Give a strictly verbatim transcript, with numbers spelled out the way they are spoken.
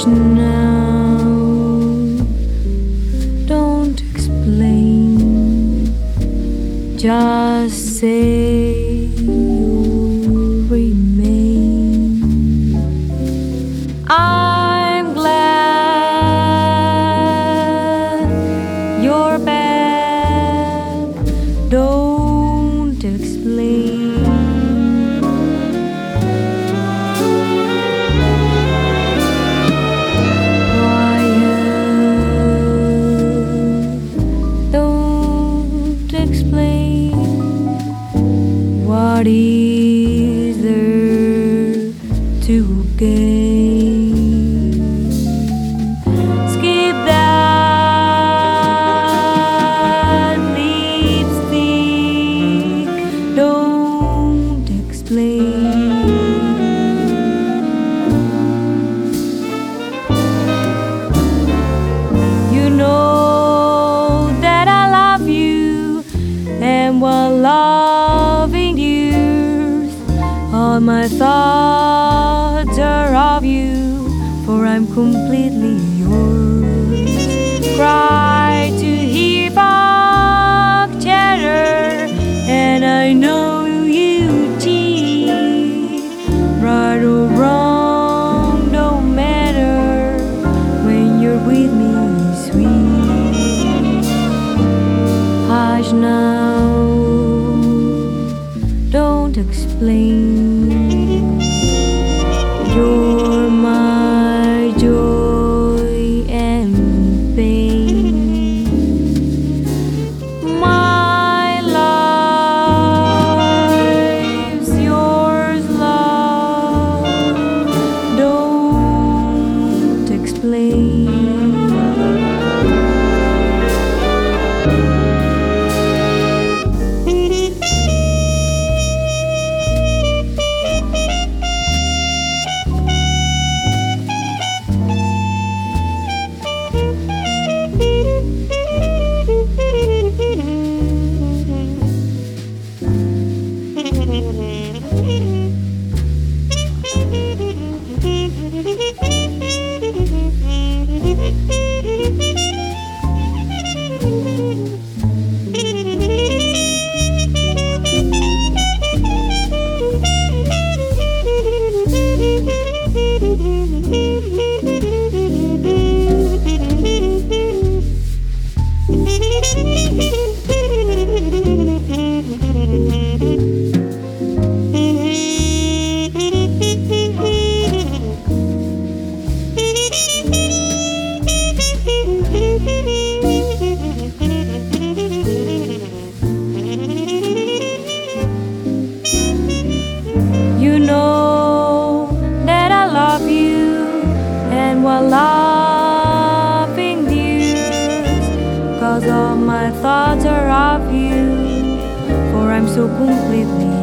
Hush now, don't explain, just say you'll remain. I'm glad you're back, don't explain. What is there to gain? Skip that lipstick, don't explain. You know that I love you, and while loving you, all my thoughts are of you, for I'm completely yours. Cry to hear up chatter, and I know you cheat. Right or wrong, don't matter when you're with me, sweet. Hush now, don't explain. You're my joy and pain, my life's yours, love, don't explain. You know that I love you, and while loving you, 'cause all my thoughts are of you, for I'm so completely